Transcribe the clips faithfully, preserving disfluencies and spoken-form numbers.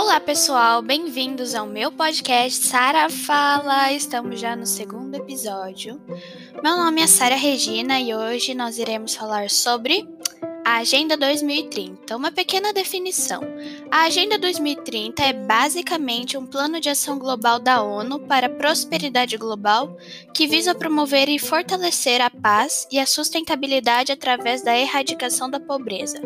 Olá pessoal, bem-vindos ao meu podcast Sara Fala. Estamos já no segundo episódio. Meu nome é Sara Regina e hoje nós iremos falar sobre a Agenda dois mil e trinta. Uma pequena definição. A Agenda dois mil e trinta é basicamente um plano de ação global da ONU para a prosperidade global que visa promover e fortalecer a paz e a sustentabilidade através da erradicação da pobreza.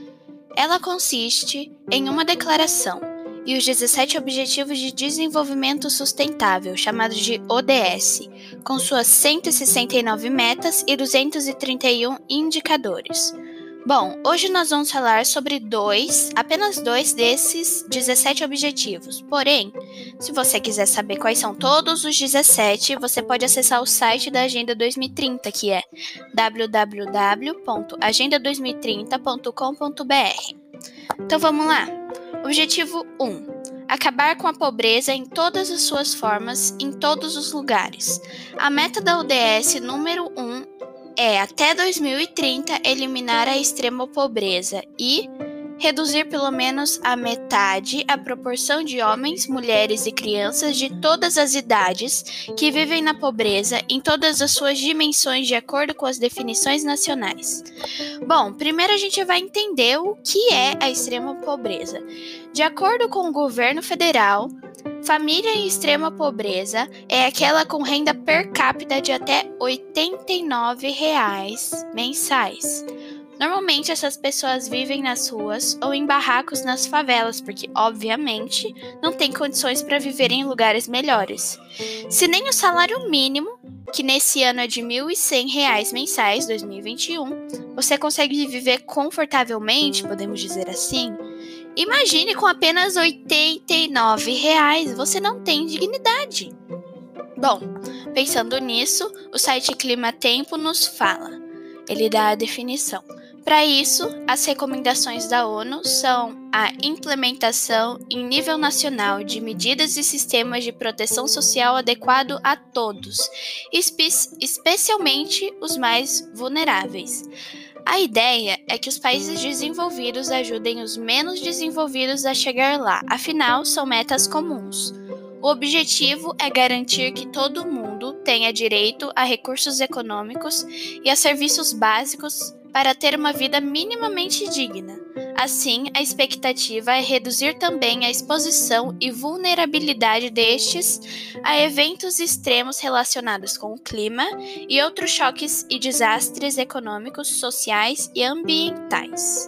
Ela consiste em uma declaração e os dezessete Objetivos de Desenvolvimento Sustentável, chamados de O D S, com suas cento e sessenta e nove metas e duzentos e trinta e um indicadores. Bom, hoje nós vamos falar sobre dois, apenas dois desses dezessete objetivos. Porém, se você quiser saber quais são todos os dezessete, você pode acessar o site da Agenda dois mil e trinta, que é w w w ponto agenda dois mil e trinta ponto com ponto b r. Então vamos lá. Objetivo um. Acabar com a pobreza em todas as suas formas, em todos os lugares. A meta da O D S número um é, até dois mil e trinta, eliminar a extrema pobreza e reduzir pelo menos a metade a proporção de homens, mulheres e crianças de todas as idades que vivem na pobreza em todas as suas dimensões de acordo com as definições nacionais. Bom, primeiro a gente vai entender o que é a extrema pobreza. De acordo com o governo federal, família em extrema pobreza é aquela com renda per capita de até oitenta e nove reais mensais. Normalmente essas pessoas vivem nas ruas ou em barracos nas favelas, porque, obviamente, não têm condições para viver em lugares melhores. Se nem o salário mínimo, que nesse ano é de mil e cem reais mensais, dois mil e vinte e um, você consegue viver confortavelmente, podemos dizer assim, imagine com apenas oitenta e nove reais, você não tem dignidade. Bom, pensando nisso, o site Clima Tempo nos fala. Ele dá a definição. Para isso, as recomendações da ONU são a implementação em nível nacional de medidas e sistemas de proteção social adequado a todos, espe- especialmente os mais vulneráveis. A ideia é que os países desenvolvidos ajudem os menos desenvolvidos a chegar lá, afinal, são metas comuns. O objetivo é garantir que todo mundo tenha direito a recursos econômicos e a serviços básicos para ter uma vida minimamente digna. Assim, a expectativa é reduzir também a exposição e vulnerabilidade destes a eventos extremos relacionados com o clima e outros choques e desastres econômicos, sociais e ambientais.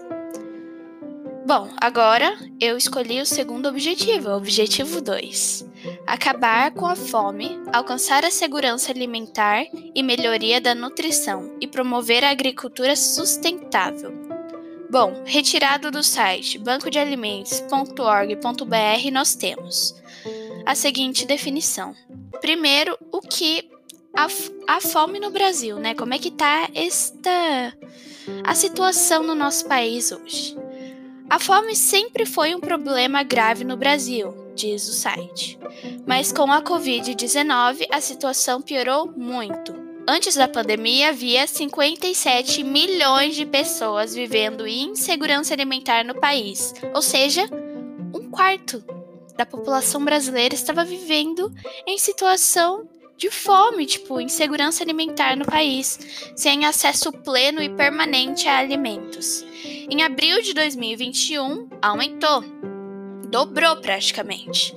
Bom, agora eu escolhi o segundo objetivo, o objetivo dois. Acabar com a fome, alcançar a segurança alimentar e melhoria da nutrição e promover a agricultura sustentável. Bom, retirado do site banco de alimentos ponto org ponto b r, nós temos a seguinte definição. Primeiro, o que a, a fome no Brasil, né? Como é que está esta a situação no nosso país hoje? A fome sempre foi um problema grave no Brasil, diz o site. Mas com a covid dezenove, a situação piorou muito. Antes da pandemia, havia cinquenta e sete milhões de pessoas vivendo em insegurança alimentar no país, ou seja, um quarto da população brasileira estava vivendo em situação de fome, tipo, insegurança alimentar no país, sem acesso pleno e permanente a alimentos. Em abril de dois mil e vinte e um, aumentou, dobrou praticamente.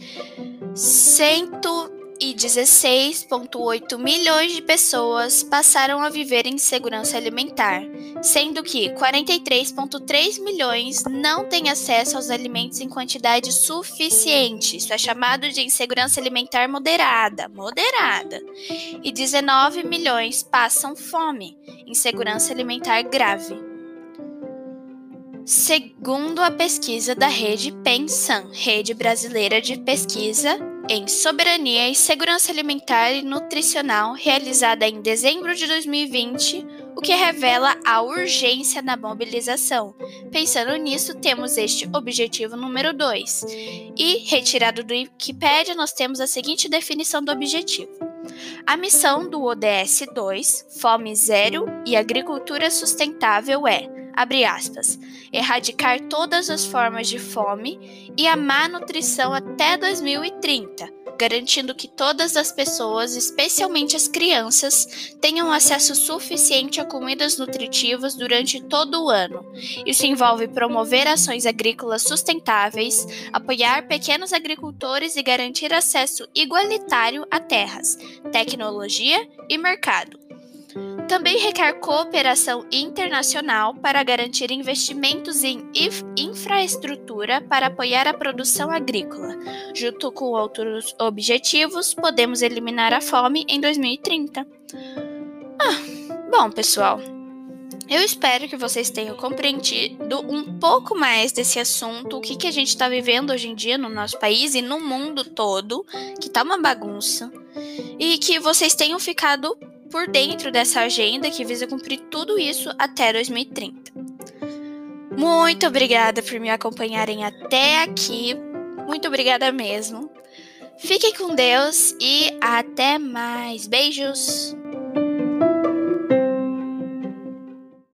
cento e dezesseis vírgula oito milhões de pessoas passaram a viver em insegurança alimentar, sendo que quarenta e três vírgula três milhões não têm acesso aos alimentos em quantidade suficiente. Isso é chamado de insegurança alimentar moderada, moderada. E dezenove milhões passam fome, insegurança alimentar grave. Segundo a pesquisa da Rede PENSAN, Rede Brasileira de Pesquisa em Soberania e Segurança Alimentar e Nutricional, realizada em dezembro de dois mil e vinte, o que revela a urgência da mobilização. Pensando nisso, temos este objetivo número dois. E, retirado do Wikipédia, nós temos a seguinte definição do objetivo. A missão do O D S dois, Fome Zero e Agricultura Sustentável é abre aspas, erradicar todas as formas de fome e a má nutrição até dois mil e trinta, garantindo que todas as pessoas, especialmente as crianças, tenham acesso suficiente a comidas nutritivas durante todo o ano. Isso envolve promover ações agrícolas sustentáveis, apoiar pequenos agricultores e garantir acesso igualitário a terras, tecnologia e mercado. Também requer cooperação internacional para garantir investimentos em infraestrutura para apoiar a produção agrícola. Junto com outros objetivos, podemos eliminar a fome em dois mil e trinta. Ah, bom, pessoal, eu espero que vocês tenham compreendido um pouco mais desse assunto, o que, que a gente está vivendo hoje em dia no nosso país e no mundo todo, que tá uma bagunça, e que vocês tenham ficado por dentro dessa agenda que visa cumprir tudo isso até dois mil e trinta. Muito obrigada por me acompanharem até aqui. Muito obrigada mesmo. Fiquem com Deus e até mais. Beijos!